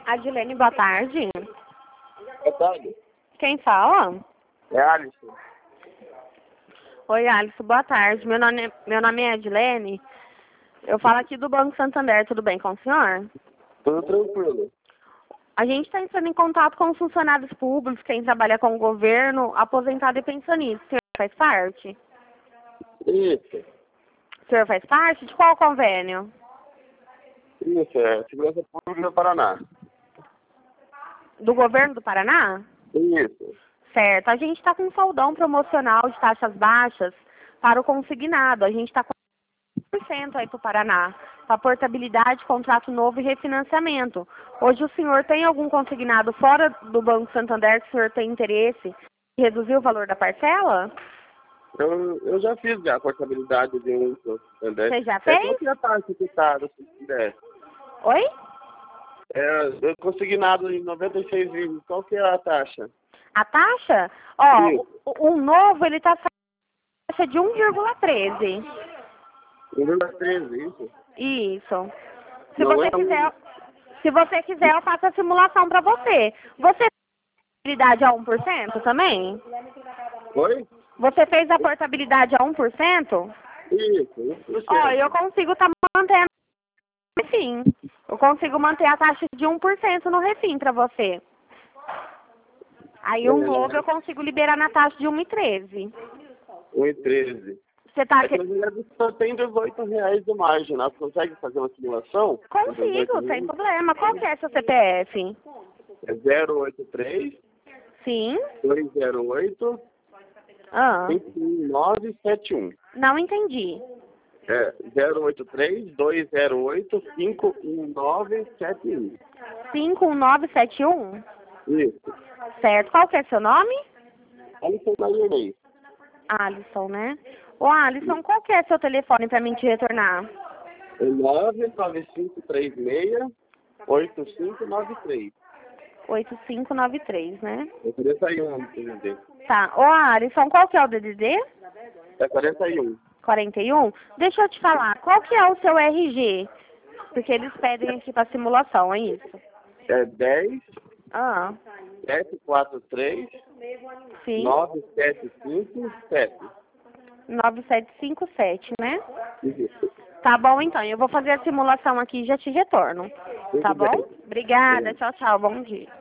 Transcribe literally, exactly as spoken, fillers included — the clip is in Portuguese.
Adilene, boa tarde. Boa tarde. Quem fala? É Alisson. Oi, Alisson, boa tarde. Meu nome, meu nome é Adilene. Eu falo aqui do Banco Santander, tudo bem com o senhor? Tudo tranquilo. A gente está entrando em contato com os funcionários públicos, quem trabalha com o governo, aposentado e pensionista. O senhor faz parte? Isso. O senhor faz parte? De qual convênio? Isso, é Segurança Pública do Paraná. Do governo do Paraná? Isso. Certo. A gente está com um soldão promocional de taxas baixas para o consignado. A gente está com por cento aí para o Paraná, para portabilidade, contrato novo e refinanciamento. Hoje o senhor tem algum consignado fora do Banco Santander que o senhor tem interesse em reduzir o valor da parcela? Eu, eu já fiz já a portabilidade de um Santander. Você já É fez? qual que é a taxa que tá, se quiser? Oi? É, eu consignado em noventa e seis vírgula qual que é a taxa? A taxa? Ó, Isso. o, o novo ele está taxa de um vírgula treze. um vírgula treze, isso? Isso. Se Não você é um- quiser, se você quiser, eu faço a simulação para você. Você tem portabilidade a um por cento também? Oi? Você fez a portabilidade a um por cento? Isso, isso. Ó, eu consigo estar mantendo no refim. Eu consigo manter a taxa de um por cento no refim para você. Aí um novo eu consigo liberar na taxa de um vírgula treze. um vírgula treze. Você tá É aqui? que na verdade só tem dezoito reais de margem, né? Você consegue fazer uma simulação? Consigo, sem problema. Qual que é seu C P F? É zero oito três, Sim. dois zero oito, Ah, cinco um nove sete um. não entendi. É zero oito três, dois zero oito, cinco um nove sete um. cinco um nove sete um? Isso. Certo. Qual que é seu nome? Alisson Marinês. Alisson, né? Ô, Alisson, qual que é seu telefone para mim te retornar? É nove nove cinco três seis, oito cinco nove três. oito cinco nove três, né? É quarenta e um, D D D. Tá. Ô, Alisson, qual que é o D D D? É quarenta e um. quarenta e um? Deixa eu te falar, qual que é o seu R G? Porque eles pedem aqui para simulação, é isso? É dez, Ah, sete quatro três, sim. nove sete cinco sete. nove sete cinco sete, né? Isso. Tá bom, então. Eu vou fazer a simulação aqui e já te retorno. Tá Tudo bem. bom? Obrigada. Tchau, tchau. Bom dia.